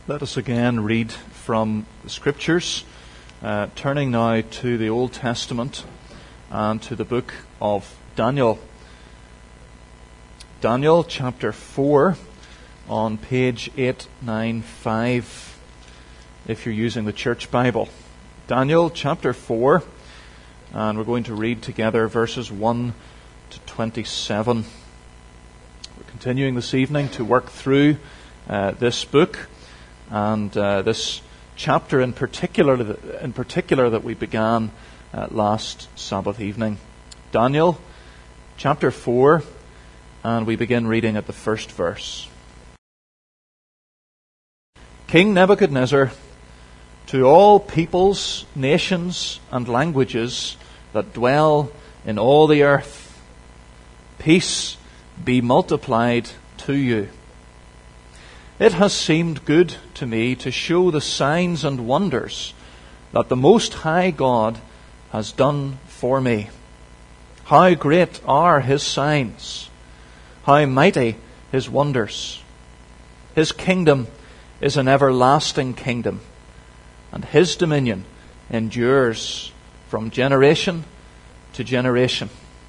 Let us again read from the Scriptures, turning now to the Old Testament and to the book of Daniel. Daniel chapter 4 on page 895 if you're using the Church Bible. Daniel chapter 4, and we're going to read together verses 1 to 27. We're continuing this evening to work through this book and this chapter in particular that we began last Sabbath evening. Daniel chapter 4, and we begin reading at the first verse. King Nebuchadnezzar, to all peoples, nations, and languages that dwell in all the earth, peace be multiplied to you. It has seemed good to me to show the signs and wonders that the Most High God has done for me. How great are His signs! How mighty His wonders! His kingdom is an everlasting kingdom, and His dominion endures from generation to generation.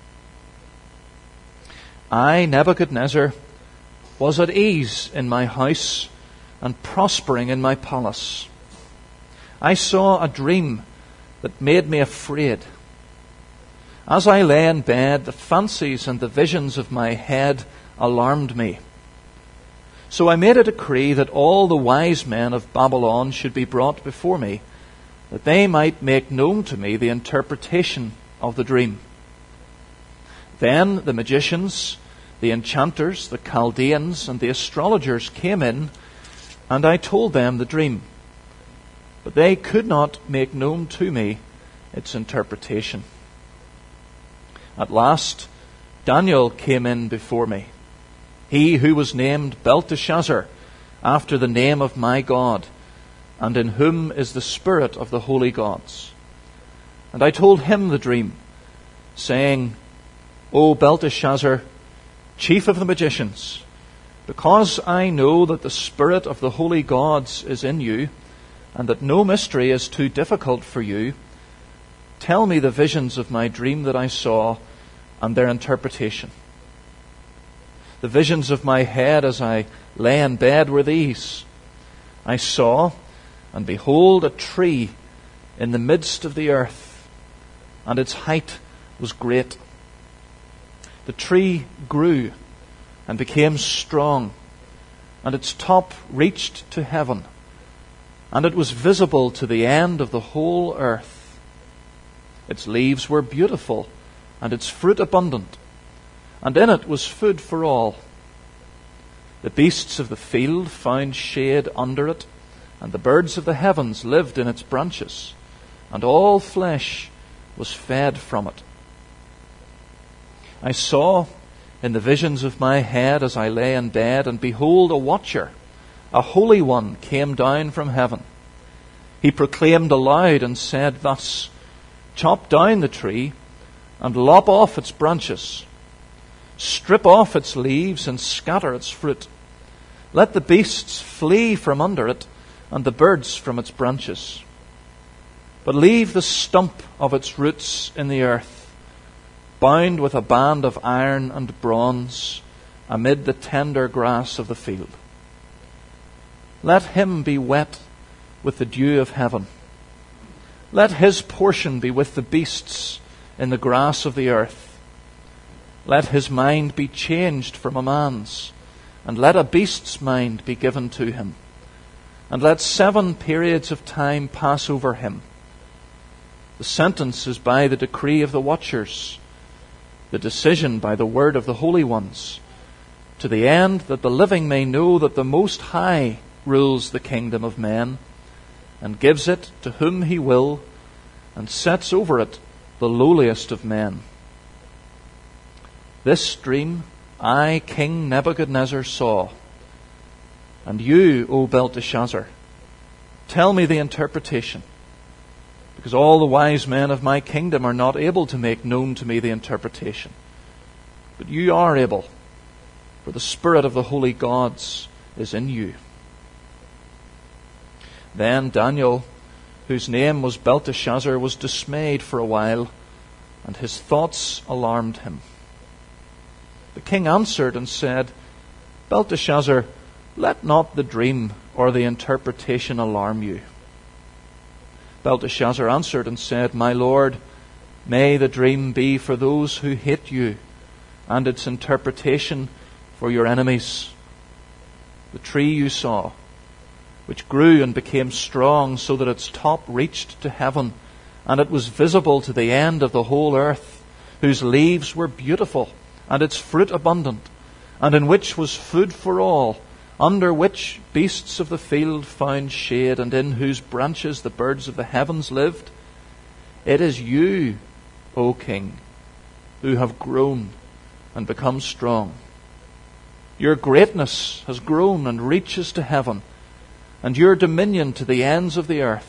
I, Nebuchadnezzar, was at ease in my house and prospering in my palace. I saw a dream that made me afraid. As I lay in bed, the fancies and the visions of my head alarmed me. So I made a decree that all the wise men of Babylon should be brought before me, that they might make known to me the interpretation of the dream. Then the magicians, the enchanters, the Chaldeans, and the astrologers came in, and I told them the dream. But they could not make known to me its interpretation. At last, Daniel came in before me, he who was named Belteshazzar, after the name of my God, and in whom is the spirit of the holy gods. And I told him the dream, saying, O Belteshazzar, chief of the magicians, because I know that the spirit of the holy gods is in you, and that no mystery is too difficult for you, tell me the visions of my dream that I saw and their interpretation. The visions of my head as I lay in bed were these. I saw, and behold, a tree in the midst of the earth, and its height was great. The tree grew and became strong, and its top reached to heaven, and it was visible to the end of the whole earth. Its leaves were beautiful, and its fruit abundant, and in it was food for all. The beasts of the field found shade under it, and the birds of the heavens lived in its branches, and all flesh was fed from it. I saw in the visions of my head as I lay in bed, and behold, a watcher, a holy one, came down from heaven. He proclaimed aloud and said thus, chop down the tree and lop off its branches. Strip off its leaves and scatter its fruit. Let the beasts flee from under it and the birds from its branches. But leave the stump of its roots in the earth, bound with a band of iron and bronze amid the tender grass of the field. Let him be wet with the dew of heaven. Let his portion be with the beasts in the grass of the earth. Let his mind be changed from a man's, and let a beast's mind be given to him. And let 7 periods of time pass over him. The sentence is by the decree of the watchers, the decision by the word of the holy ones, to the end that the living may know that the Most High rules the kingdom of men, and gives it to whom He will, and sets over it the lowliest of men. This dream I, King Nebuchadnezzar, saw, and you, O Belteshazzar, tell me the interpretation, because all the wise men of my kingdom are not able to make known to me the interpretation. But you are able, for the spirit of the holy gods is in you. Then Daniel, whose name was Belteshazzar, was dismayed for a while, and his thoughts alarmed him. The king answered and said, Belteshazzar, let not the dream or the interpretation alarm you. Belteshazzar answered and said, My lord, may the dream be for those who hate you, and its interpretation for your enemies. The tree you saw, which grew and became strong so that its top reached to heaven, and it was visible to the end of the whole earth, whose leaves were beautiful, and its fruit abundant, and in which was food for all, under which beasts of the field found shade, and in whose branches the birds of the heavens lived. It is you, O king, who have grown and become strong. Your greatness has grown and reaches to heaven, and your dominion to the ends of the earth.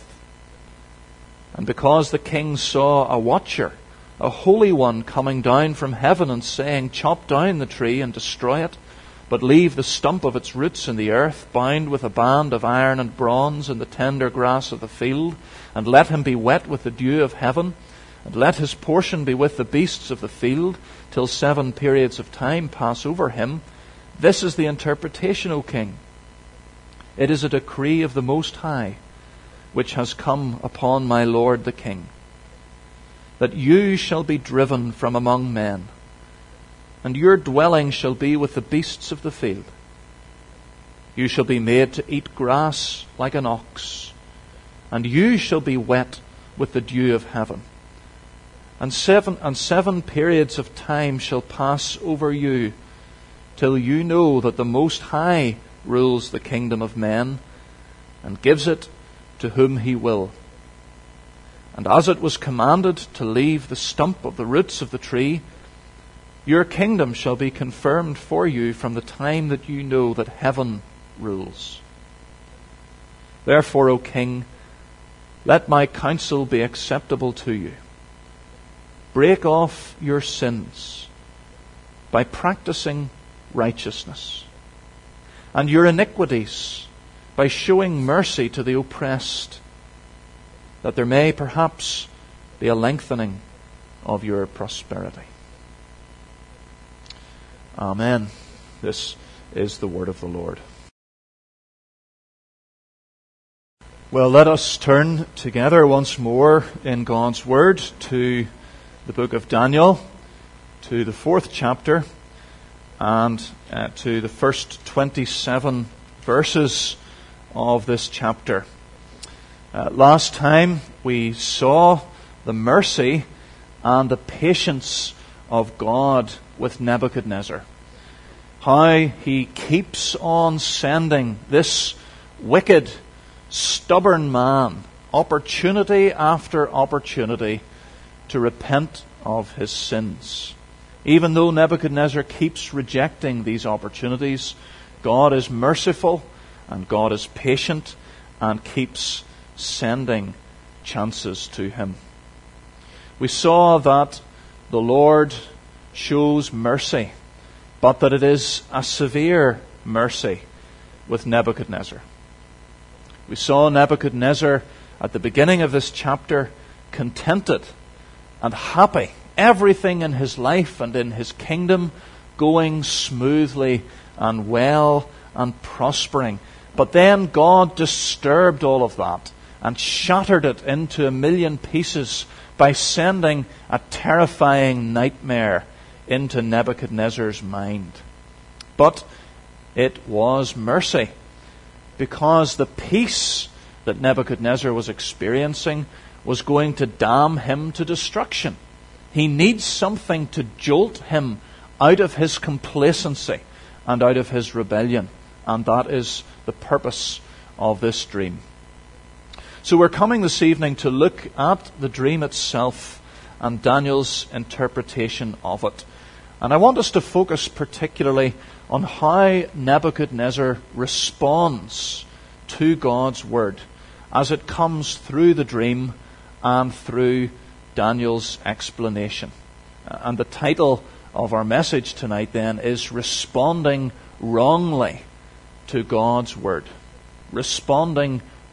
And because the king saw a watcher, a holy one, coming down from heaven and saying, Chop down the tree and destroy it, but leave the stump of its roots in the earth, bound with a band of iron and bronze in the tender grass of the field, and let him be wet with the dew of heaven, and let his portion be with the beasts of the field, till 7 periods of time pass over him. This is the interpretation, O king. It is a decree of the Most High, which has come upon my lord the king, that you shall be driven from among men, and your dwelling shall be with the beasts of the field. You shall be made to eat grass like an ox, and you shall be wet with the dew of heaven. And seven periods of time shall pass over you, till you know that the Most High rules the kingdom of men, and gives it to whom he will. And as it was commanded to leave the stump of the roots of the tree, your kingdom shall be confirmed for you from the time that you know that heaven rules. Therefore, O king, let my counsel be acceptable to you. Break off your sins by practicing righteousness, and your iniquities by showing mercy to the oppressed, that there may perhaps be a lengthening of your prosperity. Amen. This is the word of the Lord. Well, let us turn together once more in God's word to the book of Daniel, to the 4th chapter, and to the first 27 verses of this chapter. Last time we saw the mercy and the patience of God with Nebuchadnezzar. How he keeps on sending this wicked, stubborn man opportunity after opportunity to repent of his sins. Even though Nebuchadnezzar keeps rejecting these opportunities, God is merciful and God is patient and keeps sending chances to him. We saw that the Lord shows mercy, but that it is a severe mercy with Nebuchadnezzar. We saw Nebuchadnezzar at the beginning of this chapter contented and happy, everything in his life and in his kingdom going smoothly and well and prospering. But then God disturbed all of that and shattered it into a million pieces by sending a terrifying nightmare into Nebuchadnezzar's mind. But it was mercy, because the peace that Nebuchadnezzar was experiencing was going to damn him to destruction. He needs something to jolt him out of his complacency and out of his rebellion. And that is the purpose of this dream. So we're coming this evening to look at the dream itself and Daniel's interpretation of it. And I want us to focus particularly on how Nebuchadnezzar responds to God's word as it comes through the dream and through Daniel's explanation. And the title of our message tonight then is Responding Wrongly to God's Word. Responding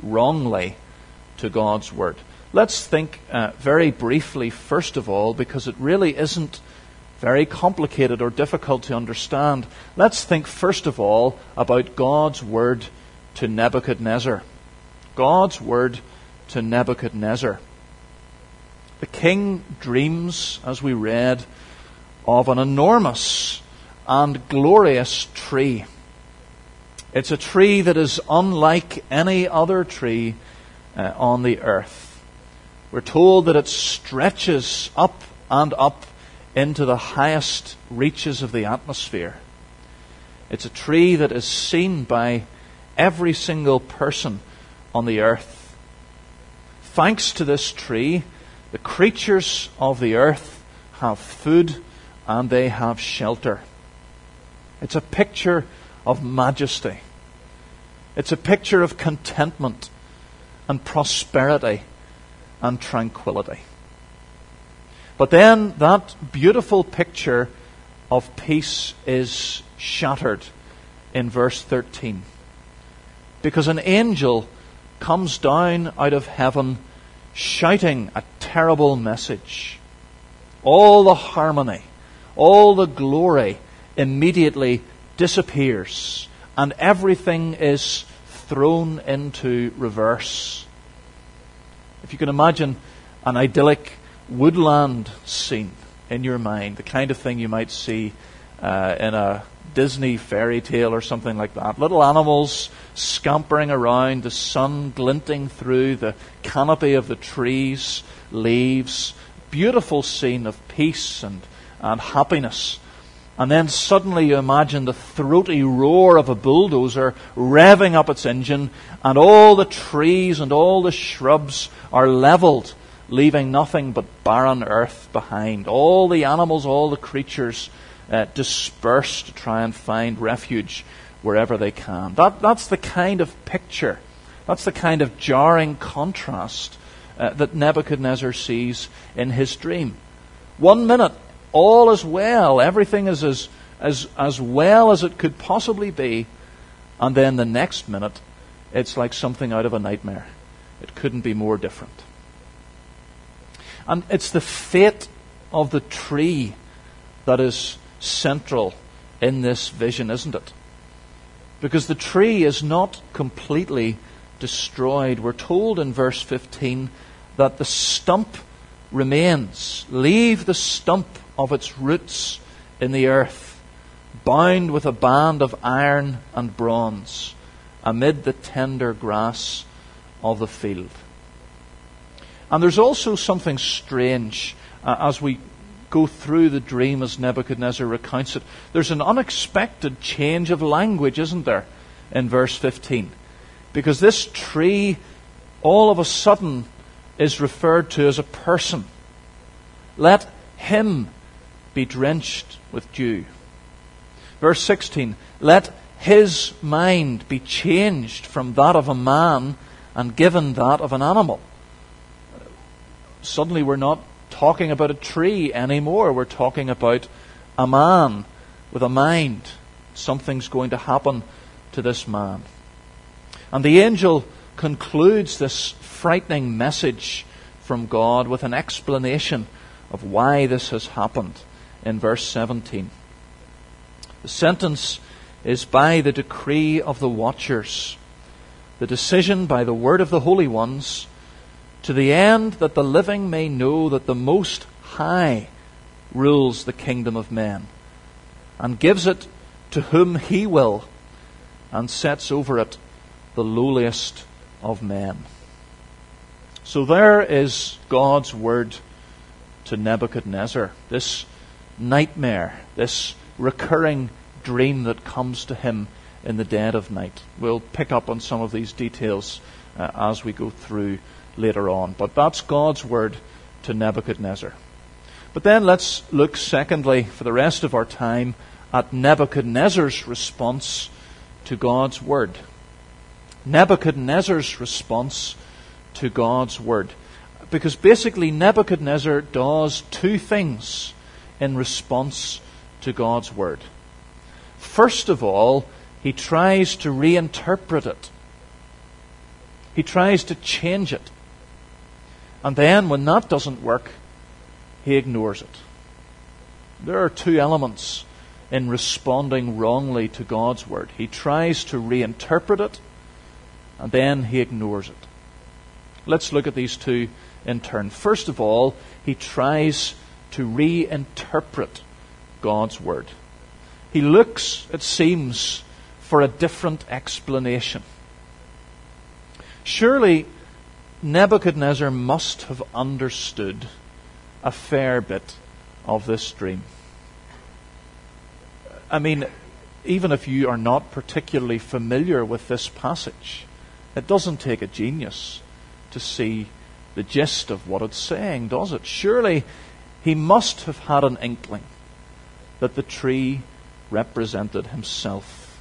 wrongly to God's word. Let's think very briefly, first of all, because it really isn't very complicated or difficult to understand. Let's think first of all about God's word to Nebuchadnezzar. God's word to Nebuchadnezzar. The king dreams, as we read, of an enormous and glorious tree. It's a tree that is unlike any other tree on the earth. We're told that it stretches up and up into the highest reaches of the atmosphere. It's a tree that is seen by every single person on the earth. Thanks to this tree, the creatures of the earth have food and they have shelter. It's a picture of majesty. It's a picture of contentment and prosperity and tranquility. But then that beautiful picture of peace is shattered in verse 13. Because an angel comes down out of heaven shouting a terrible message. All the harmony, all the glory immediately disappears, and everything is thrown into reverse. If you can imagine an idyllic woodland scene in your mind, the kind of thing you might see in a Disney fairy tale or something like that. Little animals scampering around, the sun glinting through the canopy of the trees, leaves. Beautiful scene of peace and happiness. And then suddenly you imagine the throaty roar of a bulldozer revving up its engine, and all the trees and all the shrubs are leveled, leaving nothing but barren earth behind. All the animals, all the creatures disperse to try and find refuge wherever they can. That's the kind of picture, that's the kind of jarring contrast that Nebuchadnezzar sees in his dream. 1 minute, all is well, everything is as well as it could possibly be, and then the next minute, it's like something out of a nightmare. It couldn't be more different. And it's the fate of the tree that is central in this vision, isn't it? Because the tree is not completely destroyed. We're told in verse 15 that the stump remains. Leave the stump of its roots in the earth, bound with a band of iron and bronze, amid the tender grass of the field. And there's also something strange as we go through the dream as Nebuchadnezzar recounts it. There's an unexpected change of language, isn't there, in verse 15? Because this tree, all of a sudden, is referred to as a person. Let him be drenched with dew. Verse 16, let his mind be changed from that of a man and given that of an animal. Suddenly we're not talking about a tree anymore. We're talking about a man with a mind. Something's going to happen to this man. And the angel concludes this frightening message from God with an explanation of why this has happened in verse 17. The sentence is by the decree of the watchers, the decision by the word of the holy ones, to the end that the living may know that the Most High rules the kingdom of men, and gives it to whom he will, and sets over it the lowliest of men. So there is God's word to Nebuchadnezzar, this nightmare, this recurring dream that comes to him in the dead of night. We'll pick up on some of these details as we go through later on. But that's God's word to Nebuchadnezzar. But then let's look secondly, for the rest of our time, at Nebuchadnezzar's response to God's word. Nebuchadnezzar's response to God's word. Because basically Nebuchadnezzar does two things in response to God's word. First of all, he tries to reinterpret it. He tries to change it. And then, when that doesn't work, he ignores it. There are two elements in responding wrongly to God's word. He tries to reinterpret it, and then he ignores it. Let's look at these two in turn. First of all, he tries to reinterpret God's word. He looks, it seems, for a different explanation. Surely Nebuchadnezzar must have understood a fair bit of this dream. I mean, even if you are not particularly familiar with this passage, it doesn't take a genius to see the gist of what it's saying, does it? Surely he must have had an inkling that the tree represented himself.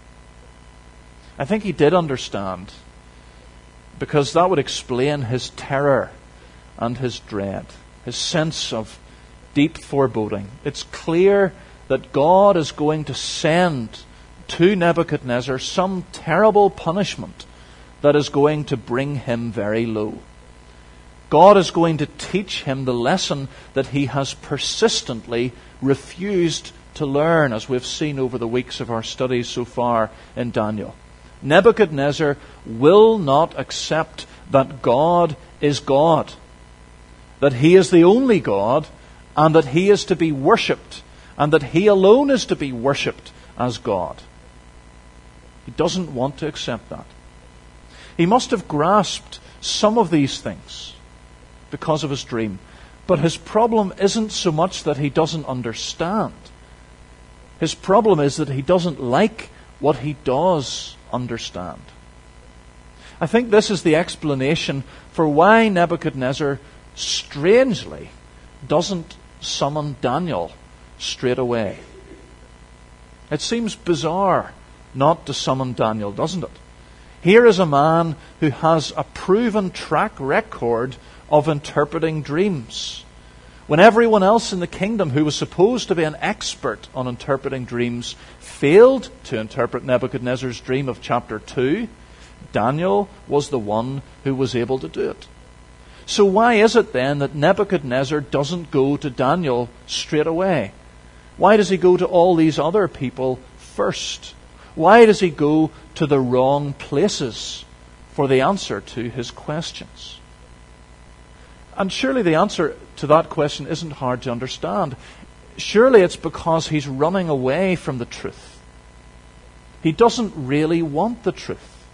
I think he did understand, because that would explain his terror and his dread, his sense of deep foreboding. It's clear that God is going to send to Nebuchadnezzar some terrible punishment that is going to bring him very low. God is going to teach him the lesson that he has persistently refused to learn, as we've seen over the weeks of our studies so far in Daniel. Nebuchadnezzar will not accept that God is God, that he is the only God, and that he is to be worshipped, and that he alone is to be worshipped as God. He doesn't want to accept that. He must have grasped some of these things because of his dream. But his problem isn't so much that he doesn't understand. His problem is that he doesn't like what he does understand. I think this is the explanation for why Nebuchadnezzar strangely doesn't summon Daniel straight away. It seems bizarre not to summon Daniel, doesn't it? Here is a man who has a proven track record of interpreting dreams. When everyone else in the kingdom who was supposed to be an expert on interpreting dreams failed to interpret Nebuchadnezzar's dream of chapter 2, Daniel was the one who was able to do it. So why is it then that Nebuchadnezzar doesn't go to Daniel straight away? Why does he go to all these other people first? Why does he go to the wrong places for the answer to his questions? And surely the answer to that question isn't hard to understand. Surely it's because he's running away from the truth. He doesn't really want the truth.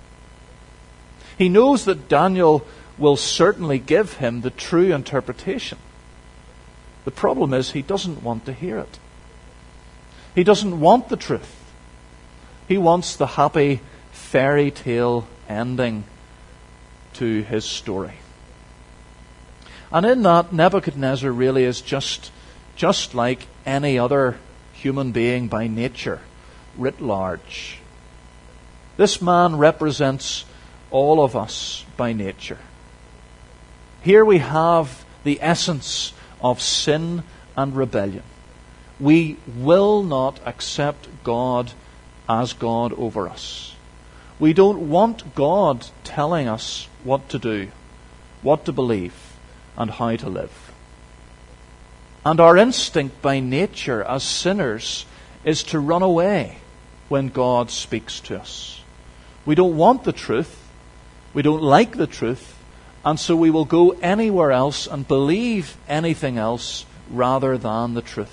He knows that Daniel will certainly give him the true interpretation. The problem is he doesn't want to hear it. He doesn't want the truth. He wants the happy fairy tale ending to his story. And in that, Nebuchadnezzar really is just like any other human being by nature, writ large. This man represents all of us by nature. Here we have the essence of sin and rebellion. We will not accept God as God over us. We don't want God telling us what to do, what to believe, and how to live. And our instinct by nature as sinners is to run away when God speaks to us. We don't want the truth. We don't like the truth. And so we will go anywhere else and believe anything else rather than the truth.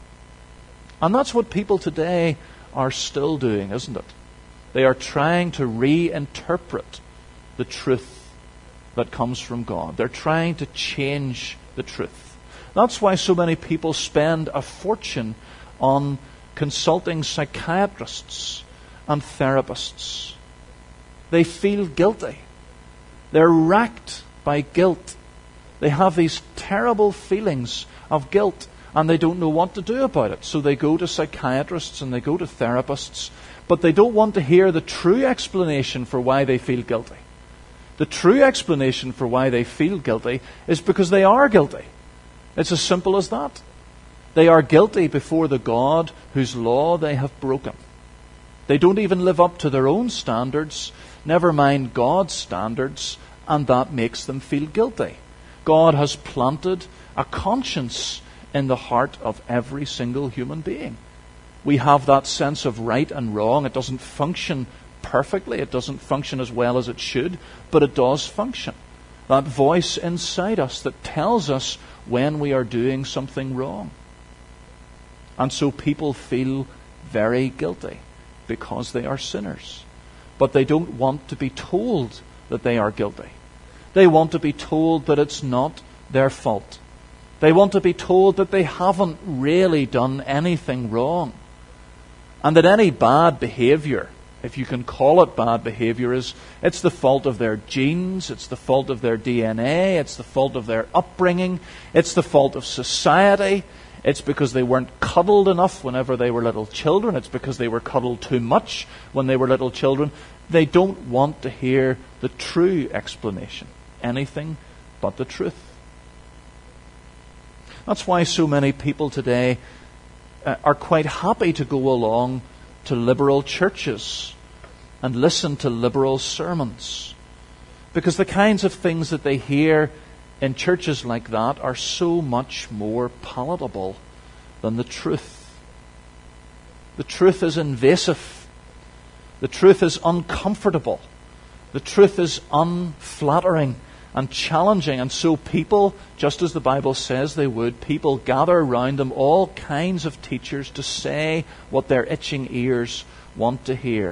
And that's what people today are still doing, isn't it? They are trying to reinterpret the truth that comes from God. They're trying to change the truth. That's why so many people spend a fortune on consulting psychiatrists and therapists. They feel guilty. They're racked by guilt. They have these terrible feelings of guilt, and they don't know what to do about it. So they go to psychiatrists and they go to therapists, but they don't want to hear the true explanation for why they feel guilty. The true explanation for why they feel guilty is because they are guilty. It's as simple as that. They are guilty before the God whose law they have broken. They don't even live up to their own standards, never mind God's standards, and that makes them feel guilty. God has planted a conscience in the heart of every single human being. We have that sense of right and wrong. It doesn't function perfectly. It doesn't function as well as it should, but it does function. That voice inside us that tells us when we are doing something wrong. And so people feel very guilty because they are sinners. But they don't want to be told that they are guilty. They want to be told that it's not their fault. They want to be told that they haven't really done anything wrong. And that any bad behavior, if you can call it bad behavior, it's the fault of their genes, it's the fault of their DNA, it's the fault of their upbringing, it's the fault of society. It's because they weren't cuddled enough whenever they were little children. It's because they were cuddled too much when they were little children. They don't want to hear the true explanation. Anything but the truth. That's why so many people today are quite happy to go along to liberal churches and listen to liberal sermons. Because the kinds of things that they hear in churches like that are so much more palatable than the truth. The truth is invasive. The truth is uncomfortable. The truth is unflattering and challenging. And so people, just as the Bible says they would, people gather around them all kinds of teachers to say what their itching ears want to hear.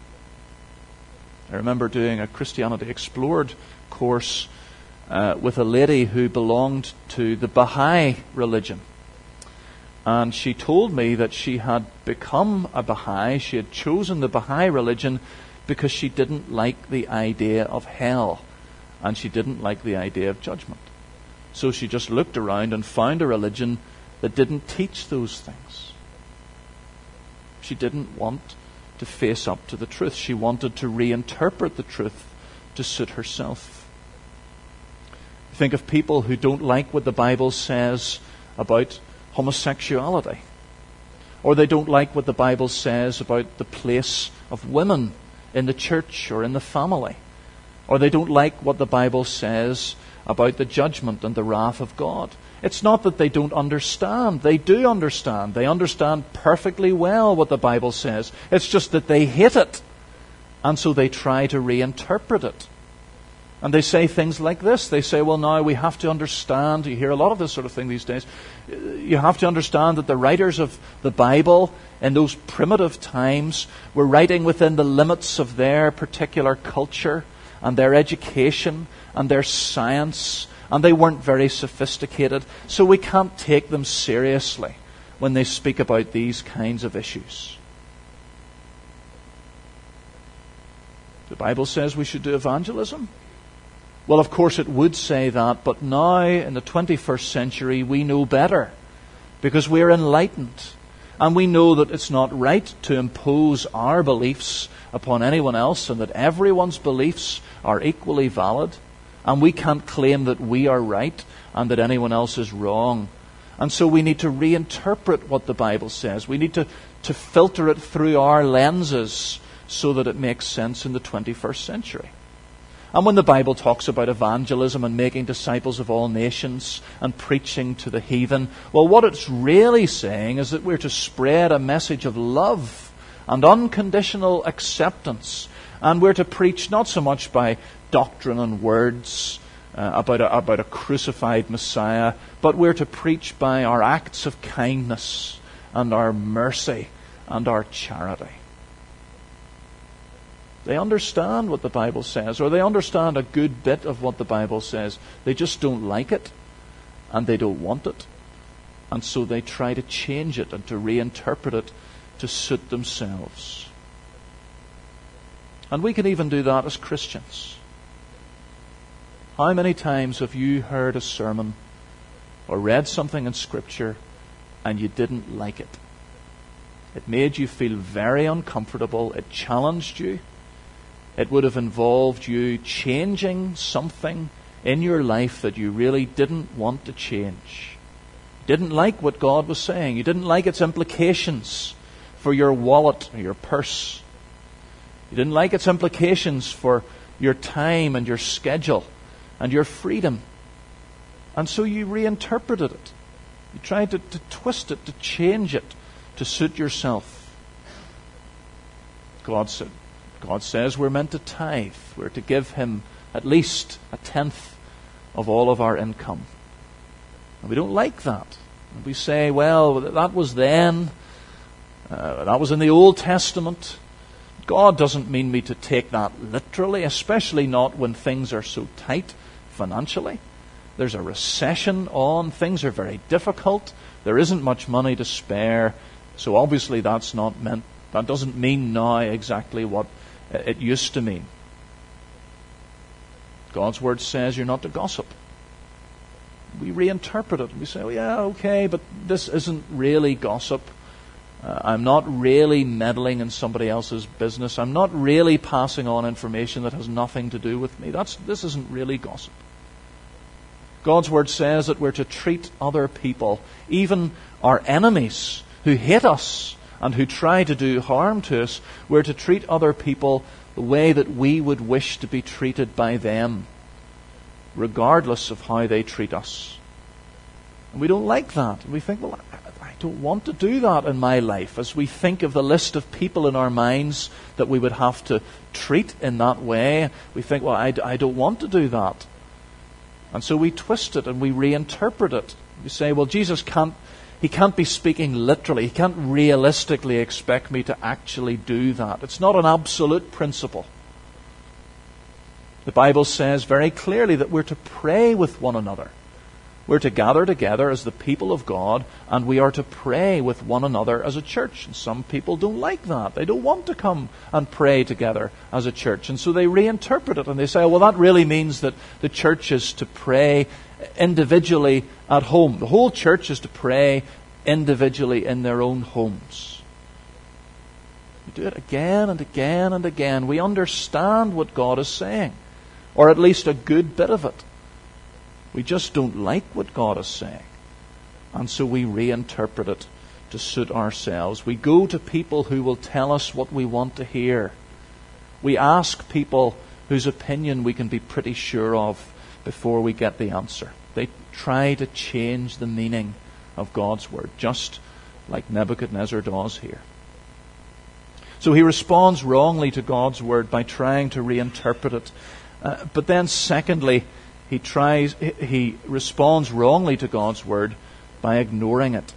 I remember doing a Christianity Explored course with a lady who belonged to the Baha'i religion. And she told me that she had become a Baha'i, she had chosen the Baha'i religion because she didn't like the idea of hell. And she didn't like the idea of judgment. So she just looked around and found a religion that didn't teach those things. She didn't want to face up to the truth. She wanted to reinterpret the truth to suit herself. Think of people who don't like what the Bible says about homosexuality. Or they don't like what the Bible says about the place of women in the church or in the family. Or they don't like what the Bible says about the judgment and the wrath of God. It's not that they don't understand. They do understand. They understand perfectly well what the Bible says. It's just that they hate it. And so they try to reinterpret it. And they say things like this. They say, well, now we have to understand. You hear a lot of this sort of thing these days. You have to understand that the writers of the Bible in those primitive times were writing within the limits of their particular culture and their education and their science. And they weren't very sophisticated. So we can't take them seriously when they speak about these kinds of issues. The Bible says we should do evangelism. Well, of course it would say that, but now in the 21st century we know better because we are enlightened and we know that it's not right to impose our beliefs upon anyone else and that everyone's beliefs are equally valid and we can't claim that we are right and that anyone else is wrong. And so we need to reinterpret what the Bible says. We need to filter it through our lenses so that it makes sense in the 21st century. And when the Bible talks about evangelism and making disciples of all nations and preaching to the heathen, well, what it's really saying is that we're to spread a message of love and unconditional acceptance. And we're to preach not so much by doctrine and words about a crucified Messiah, but we're to preach by our acts of kindness and our mercy and our charity. They understand what the Bible says, or they understand a good bit of what the Bible says. They just don't like it, and they don't want it. And so they try to change it and to reinterpret it to suit themselves. And we can even do that as Christians. How many times have you heard a sermon or read something in Scripture and you didn't like it? It made you feel very uncomfortable. It challenged you. It would have involved you changing something in your life that you really didn't want to change. You didn't like what God was saying. You didn't like its implications for your wallet or your purse. You didn't like its implications for your time and your schedule and your freedom. And so you reinterpreted it. You tried to twist it, to change it, to suit yourself. God says we're meant to tithe. We're to give Him at least 1/10 of all of our income. And we don't like that. And we say, well, that was then. That was in the Old Testament. God doesn't mean me to take that literally, especially not when things are so tight financially. There's a recession on. Things are very difficult. There isn't much money to spare. So obviously that's not meant. That doesn't mean now exactly what it used to mean. God's Word says you're not to gossip. We reinterpret it. We say, oh, yeah, okay, but this isn't really gossip. I'm not really meddling in somebody else's business. I'm not really passing on information that has nothing to do with me. This isn't really gossip. God's Word says that we're to treat other people, even our enemies who hate us and who try to do harm to us, we're to treat other people the way that we would wish to be treated by them, regardless of how they treat us. And we don't like that. We think, well, I don't want to do that in my life. As we think of the list of people in our minds that we would have to treat in that way, we think, well, I don't want to do that. And so we twist it and we reinterpret it. We say, well, Jesus can't be speaking literally. He can't realistically expect me to actually do that. It's not an absolute principle. The Bible says very clearly that we're to pray with one another. We're to gather together as the people of God, and we are to pray with one another as a church. And some people don't like that. They don't want to come and pray together as a church. And so they reinterpret it and they say, well, that really means that the church is to pray individually at home. The whole church is to pray individually in their own homes. We do it again and again and again. We understand what God is saying, or at least a good bit of it. We just don't like what God is saying. And so we reinterpret it to suit ourselves. We go to people who will tell us what we want to hear. We ask people whose opinion we can be pretty sure of before we get the answer. They try to change the meaning of God's Word, just like Nebuchadnezzar does here. So he responds wrongly to God's Word by trying to reinterpret it. But then secondly, he responds wrongly to God's Word by ignoring it.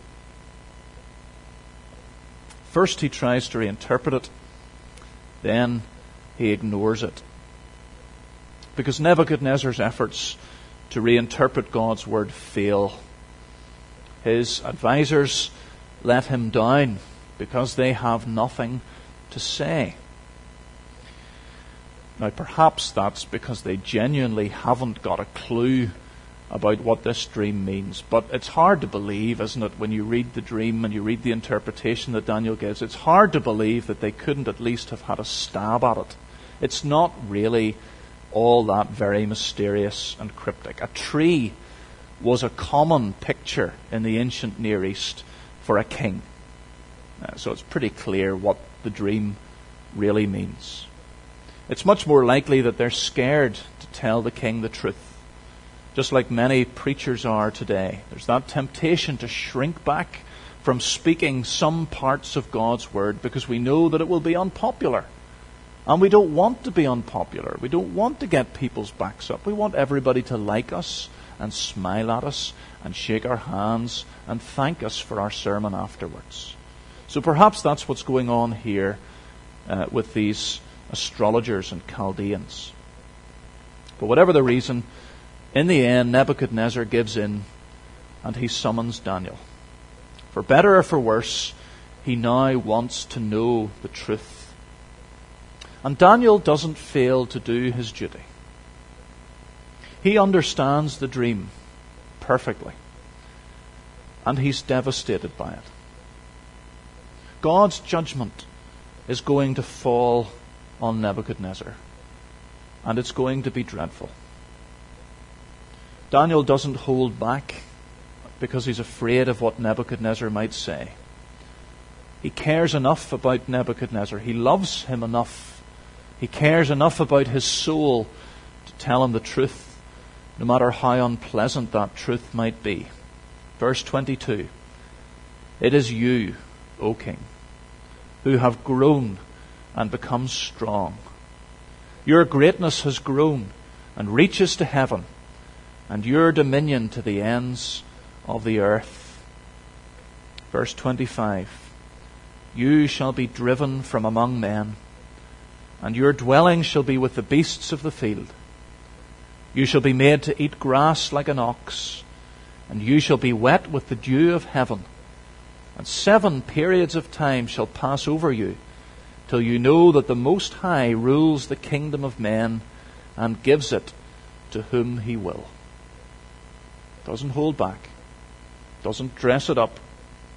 First he tries to reinterpret it, then he ignores it. Because Nebuchadnezzar's efforts to reinterpret God's Word fail. His advisors let him down because they have nothing to say. Now, perhaps that's because they genuinely haven't got a clue about what this dream means. But it's hard to believe, isn't it, when you read the dream and you read the interpretation that Daniel gives, it's hard to believe that they couldn't at least have had a stab at it. It's not really all that very mysterious and cryptic. A tree was a common picture in the ancient Near East for a king. So it's pretty clear what the dream really means. It's much more likely that they're scared to tell the king the truth, just like many preachers are today. There's that temptation to shrink back from speaking some parts of God's Word because we know that it will be unpopular. And we don't want to be unpopular. We don't want to get people's backs up. We want everybody to like us and smile at us and shake our hands and thank us for our sermon afterwards. So perhaps that's what's going on here with these astrologers and Chaldeans. But whatever the reason, in the end, Nebuchadnezzar gives in and he summons Daniel. For better or for worse, he now wants to know the truth. And Daniel doesn't fail to do his duty. He understands the dream perfectly, and he's devastated by it. God's judgment is going to fall on Nebuchadnezzar, and it's going to be dreadful. Daniel doesn't hold back because he's afraid of what Nebuchadnezzar might say. He cares enough about Nebuchadnezzar. He loves him enough He cares enough about his soul to tell him the truth, no matter how unpleasant that truth might be. Verse 22. It is you, O King, who have grown and become strong. Your greatness has grown and reaches to heaven, and your dominion to the ends of the earth. Verse 25. You shall be driven from among men, and your dwelling shall be with the beasts of the field. You shall be made to eat grass like an ox, and you shall be wet with the dew of heaven. And 7 periods of time shall pass over you, till you know that the Most High rules the kingdom of men and gives it to whom he will. Doesn't hold back. Doesn't dress it up.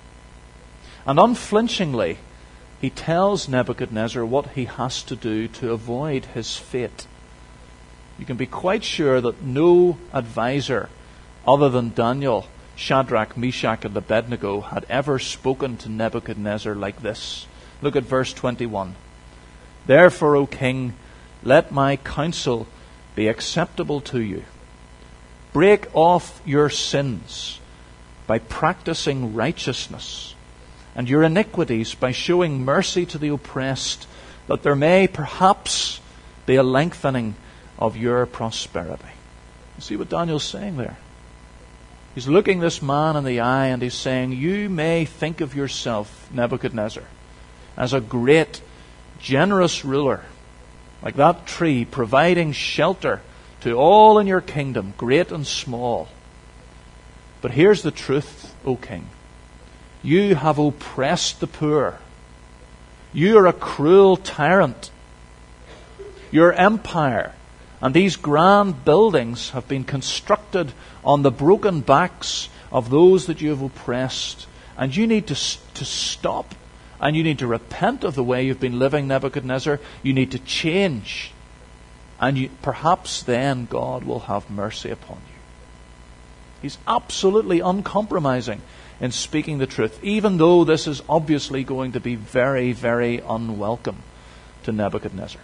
And unflinchingly, he tells Nebuchadnezzar what he has to do to avoid his fate. You can be quite sure that no advisor other than Daniel, Shadrach, Meshach, and Abednego had ever spoken to Nebuchadnezzar like this. Look at verse 21. Therefore, O king, let my counsel be acceptable to you. Break off your sins by practicing righteousness, and your iniquities by showing mercy to the oppressed, that there may perhaps be a lengthening of your prosperity. You see what Daniel's saying there? He's looking this man in the eye and he's saying, you may think of yourself, Nebuchadnezzar, as a great, generous ruler, like that tree, providing shelter to all in your kingdom, great and small. But here's the truth, O king. You have oppressed the poor. You are a cruel tyrant. Your empire and these grand buildings have been constructed on the broken backs of those that you have oppressed. And you need to stop. And you need to repent of the way you've been living, Nebuchadnezzar. You need to change. And perhaps then God will have mercy upon you. He's absolutely uncompromising in speaking the truth, even though this is obviously going to be very, very unwelcome to Nebuchadnezzar.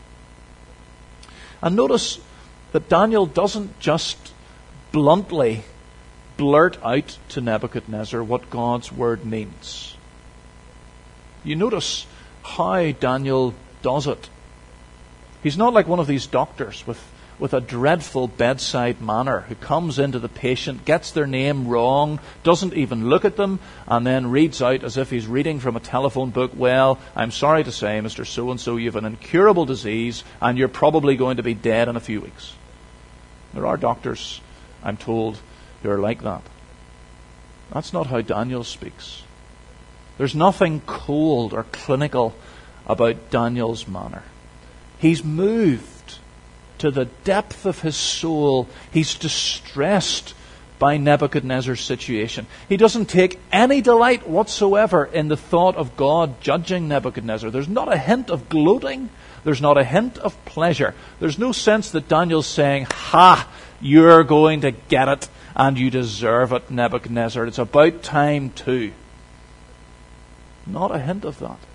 And notice that Daniel doesn't just bluntly blurt out to Nebuchadnezzar what God's word means. You notice how Daniel does it. He's not like one of these doctors with a dreadful bedside manner who comes into the patient, gets their name wrong, doesn't even look at them, and then reads out as if he's reading from a telephone book, well, I'm sorry to say, Mr. So-and-so, you have an incurable disease, and you're probably going to be dead in a few weeks. There are doctors, I'm told, who are like that. That's not how Daniel speaks. There's nothing cold or clinical about Daniel's manner. He's moved to the depth of his soul. He's distressed by Nebuchadnezzar's situation. He doesn't take any delight whatsoever in the thought of God judging Nebuchadnezzar. There's not a hint of gloating. There's not a hint of pleasure. There's no sense that Daniel's saying, ha, you're going to get it and you deserve it, Nebuchadnezzar. It's about time too. Not a hint of that.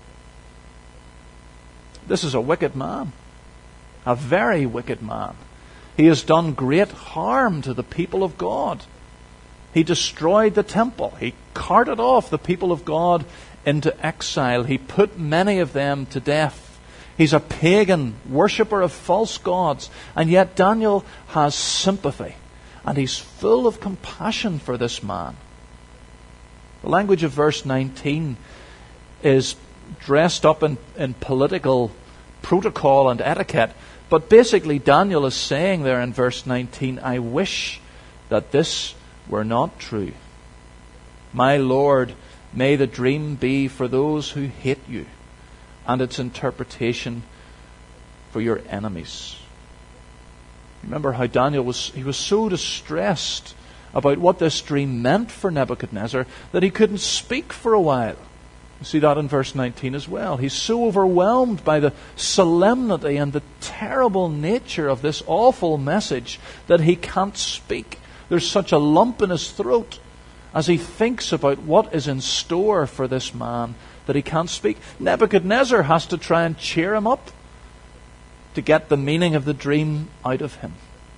This is a wicked man. A very wicked man. He has done great harm to the people of God. He destroyed the temple. He carted off the people of God into exile. He put many of them to death. He's a pagan worshipper of false gods. And yet Daniel has sympathy. And he's full of compassion for this man. The language of verse 19 is dressed up in political protocol and etiquette. But basically Daniel is saying there in verse 19, I wish that this were not true. My Lord, may the dream be for those who hate you, and its interpretation for your enemies. Remember how Daniel was so distressed about what this dream meant for Nebuchadnezzar that he couldn't speak for a while. You see that in verse 19 as well. He's so overwhelmed by the solemnity and the terrible nature of this awful message that he can't speak. There's such a lump in his throat as he thinks about what is in store for this man that he can't speak. Nebuchadnezzar has to try and cheer him up. to get the meaning of the dream out of him.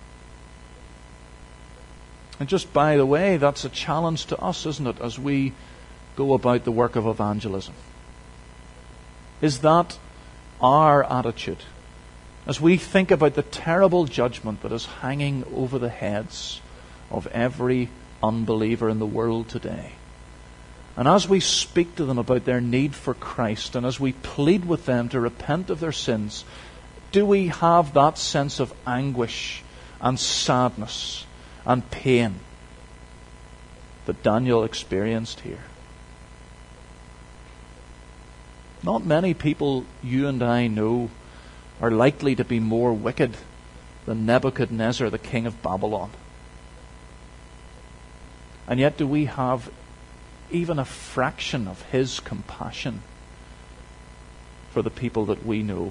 And just by the way, that's a challenge to us, isn't it, as we go about the work of evangelism? Is that our attitude as we think about the terrible judgment that is hanging over the heads of every unbeliever in the world today? And as we speak to them about their need for Christ, and as we plead with them to repent of their sins, do we have that sense of anguish and sadness and pain that Daniel experienced here? Not many people you and I know are likely to be more wicked than Nebuchadnezzar, the king of Babylon. And yet do we have even a fraction of his compassion for the people that we know?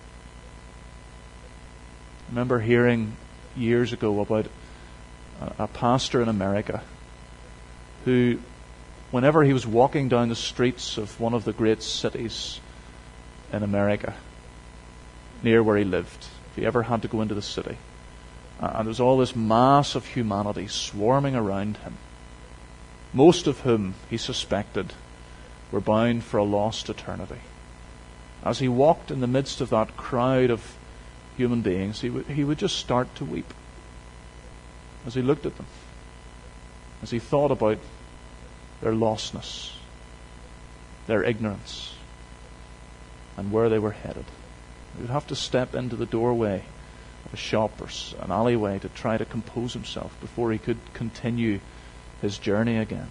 I remember hearing years ago about a pastor in America who, whenever he was walking down the streets of one of the great cities in America, near where he lived, if he ever had to go into the city, and there was all this mass of humanity swarming around him, most of whom he suspected were bound for a lost eternity. As he walked in the midst of that crowd of human beings, he would just start to weep as he looked at them, as he thought about their lostness, their ignorance, and where they were headed. He would have to step into the doorway of a shop or an alleyway to try to compose himself before he could continue his journey again.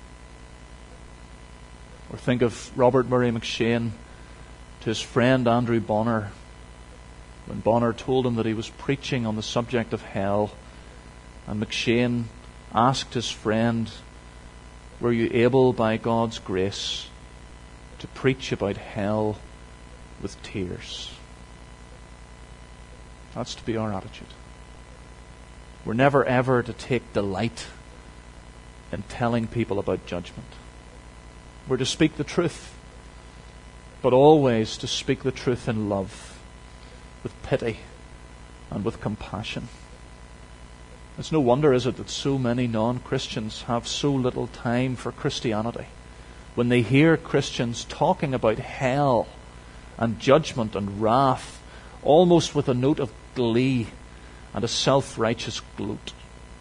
Or think of Robert Murray McCheyne to his friend Andrew Bonner, when Bonner told him that he was preaching on the subject of hell, and McCheyne asked his friend, "Were you able by God's grace to preach about hell with tears?" That's to be our attitude. We're never ever to take delight in telling people about judgment. We're to speak the truth, but always to speak the truth in love, with pity and with compassion. It's no wonder, is it, that so many non-Christians have so little time for Christianity when they hear Christians talking about hell and judgment and wrath, almost with a note of glee and a self-righteous gloat.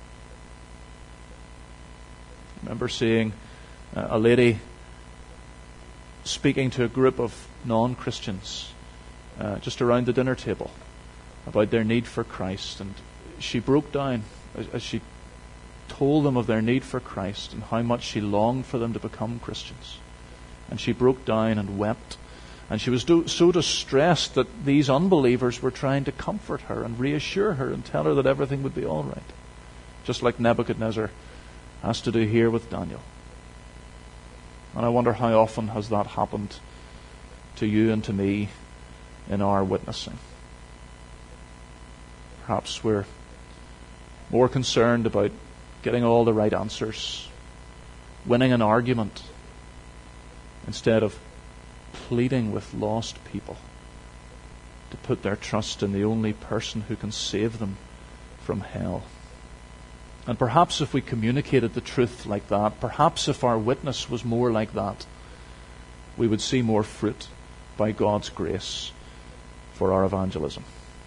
I remember seeing a lady speaking to a group of non-Christians just around the dinner table about their need for Christ, and she broke down as she told them of their need for Christ and how much she longed for them to become Christians. And she broke down and wept. And she was so distressed that these unbelievers were trying to comfort her and reassure her and tell her that everything would be all right. Just like Nebuchadnezzar has to do here with Daniel. And I wonder how often has that happened to you and to me in our witnessing. Perhaps we're more concerned about getting all the right answers, winning an argument, instead of pleading with lost people to put their trust in the only person who can save them from hell. And perhaps if we communicated the truth like that, perhaps if our witness was more like that, we would see more fruit by God's grace for our evangelism.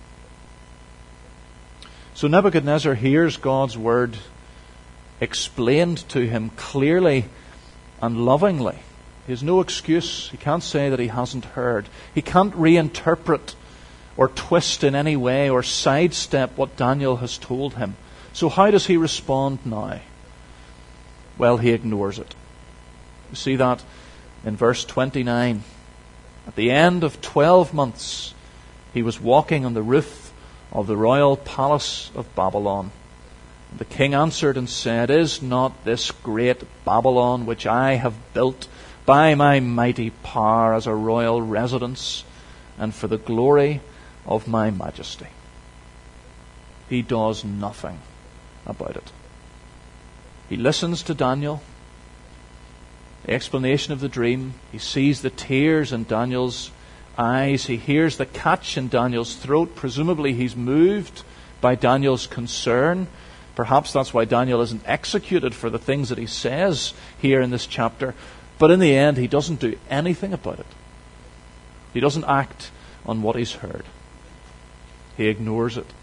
So Nebuchadnezzar hears God's word explained to him clearly and lovingly. He has no excuse. He can't say that he hasn't heard. He can't reinterpret or twist in any way or sidestep what Daniel has told him. So how does he respond now? Well, he ignores it. You see that in verse 29. At the end of 12 months, he was walking on the roof of the royal palace of Babylon. And the king answered and said, "Is not this great Babylon, which I have built by my mighty power as a royal residence, and for the glory of my majesty?" He does nothing about it. He listens to Daniel, the explanation of the dream. He sees the tears in Daniel's eyes. He hears the catch in Daniel's throat. Presumably he's moved by Daniel's concern. Perhaps that's why Daniel isn't executed for the things that he says here in this chapter. But in the end, he doesn't do anything about it. He doesn't act on what he's heard. He ignores it.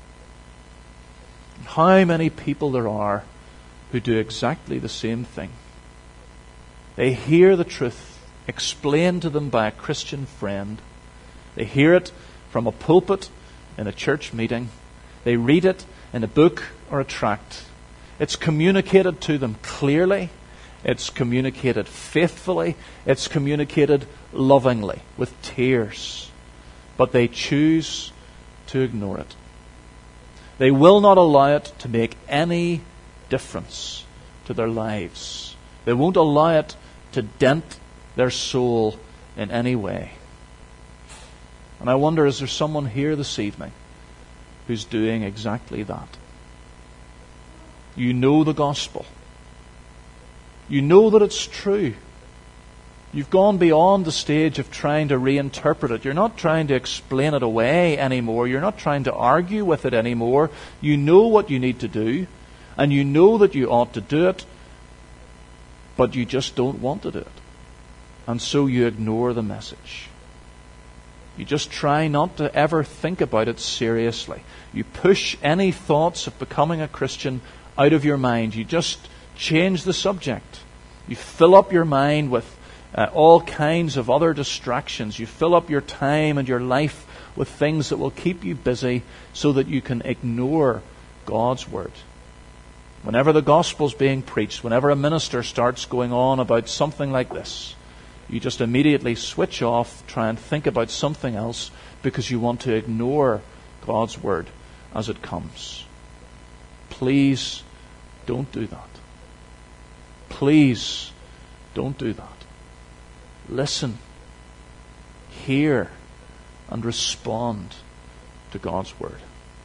How many people there are who do exactly the same thing. They hear the truth explained to them by a Christian friend. They hear it from a pulpit in a church meeting. They read it in a book or a tract. It's communicated to them clearly. It's communicated faithfully. It's communicated lovingly with tears. But they choose to ignore it. They will not allow it to make any difference to their lives. They won't allow it to dent their soul in any way. And I wonder, is there someone here this evening who's doing exactly that? You know the gospel. You know that it's true. You've gone beyond the stage of trying to reinterpret it. You're not trying to explain it away anymore. You're not trying to argue with it anymore. You know what you need to do, and you know that you ought to do it, but you just don't want to do it. And so you ignore the message. You just try not to ever think about it seriously. You push any thoughts of becoming a Christian out of your mind. You just change the subject. You fill up your mind with all kinds of other distractions. You fill up your time and your life with things that will keep you busy so that you can ignore God's Word. Whenever the gospel's being preached, whenever a minister starts going on about something like this, you just immediately switch off, try and think about something else because you want to ignore God's Word as it comes. Please don't do that. Please don't do that. Listen, hear, and respond to God's Word.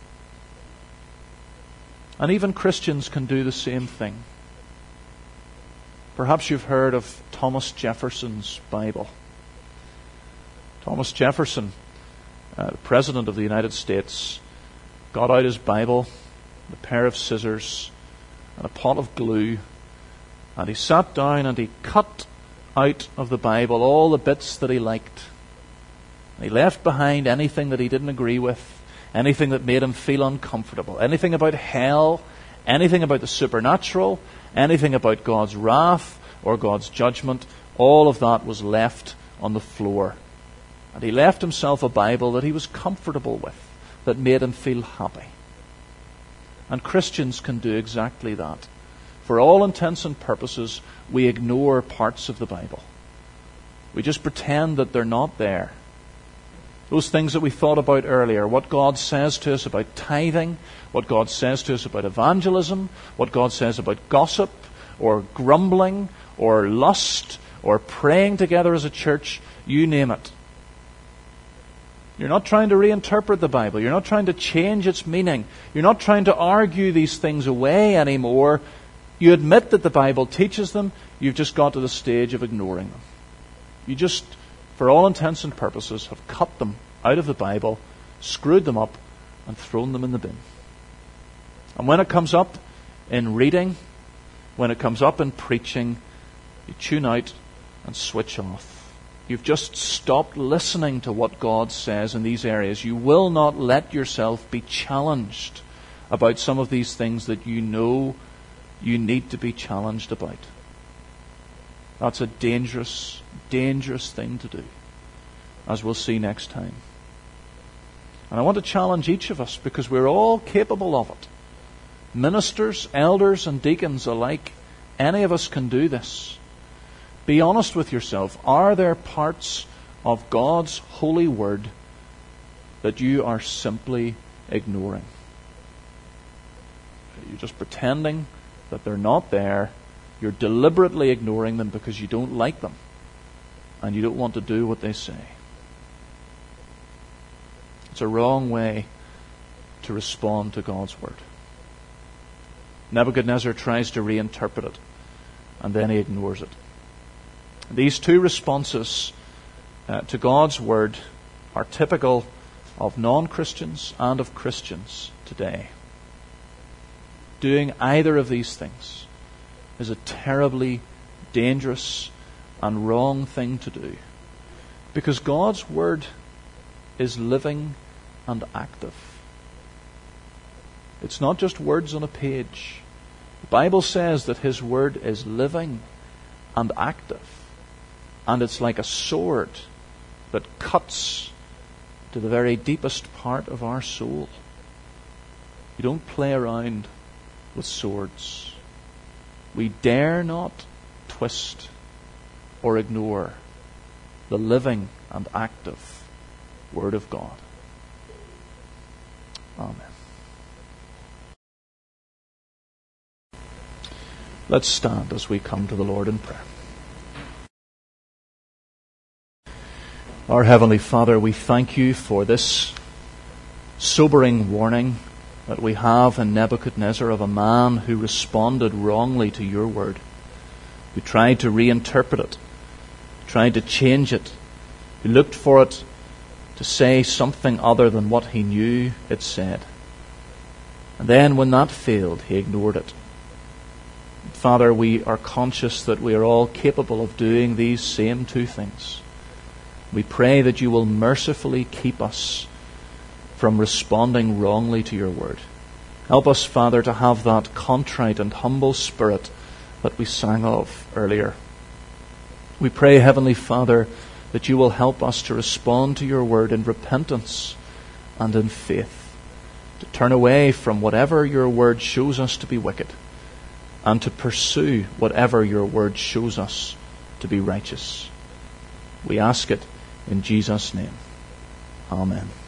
And even Christians can do the same thing. Perhaps you've heard of Thomas Jefferson's Bible. Thomas Jefferson, the President of the United States, got out his Bible, a pair of scissors, and a pot of glue, and he sat down and he cut out of the Bible all the bits that he liked. He left behind anything that he didn't agree with, anything that made him feel uncomfortable, anything about hell, anything about the supernatural, anything about God's wrath or God's judgment. All of that was left on the floor. And he left himself a Bible that he was comfortable with, that made him feel happy. And Christians can do exactly that. For all intents and purposes, we ignore parts of the Bible. We just pretend that they're not there. Those things that we thought about earlier, what God says to us about tithing, what God says to us about evangelism, what God says about gossip, or grumbling, or lust, or praying together as a church, you name it. You're not trying to reinterpret the Bible. You're not trying to change its meaning. You're not trying to argue these things away anymore. You admit that the Bible teaches them. You've just got to the stage of ignoring them. You just, for all intents and purposes, have cut them out of the Bible, screwed them up, and thrown them in the bin. And when it comes up in reading, when it comes up in preaching, you tune out and switch off. You've just stopped listening to what God says in these areas. You will not let yourself be challenged about some of these things that you know you need to be challenged about. That's a dangerous, dangerous thing to do, as we'll see next time. And I want to challenge each of us because we're all capable of it. Ministers, elders, and deacons alike, any of us can do this. Be honest with yourself. Are there parts of God's holy word that you are simply ignoring? You're just pretending that they're not there. You're deliberately ignoring them because you don't like them and you don't want to do what they say. It's a wrong way to respond to God's word. Nebuchadnezzar tries to reinterpret it and then he ignores it. These two responses to God's word are typical of non-Christians and of Christians today. Doing either of these things is a terribly dangerous and wrong thing to do, because God's Word is living and active. It's not just words on a page. The Bible says that His Word is living and active, and it's like a sword that cuts to the very deepest part of our soul. You don't play around with swords. We dare not twist or ignore the living and active Word of God. Amen. Let's stand as we come to the Lord in prayer. Our Heavenly Father, we thank You for this sobering warning that we have in Nebuchadnezzar of a man who responded wrongly to Your Word, who tried to reinterpret it, tried to change it, who looked for it to say something other than what he knew it said. And then when that failed, he ignored it. Father, we are conscious that we are all capable of doing these same two things. We pray that You will mercifully keep us from responding wrongly to Your Word. Help us, Father, to have that contrite and humble spirit that we sang of earlier. We pray, Heavenly Father, that You will help us to respond to Your Word in repentance and in faith, to turn away from whatever Your Word shows us to be wicked, and to pursue whatever Your Word shows us to be righteous. We ask it in Jesus' name. Amen.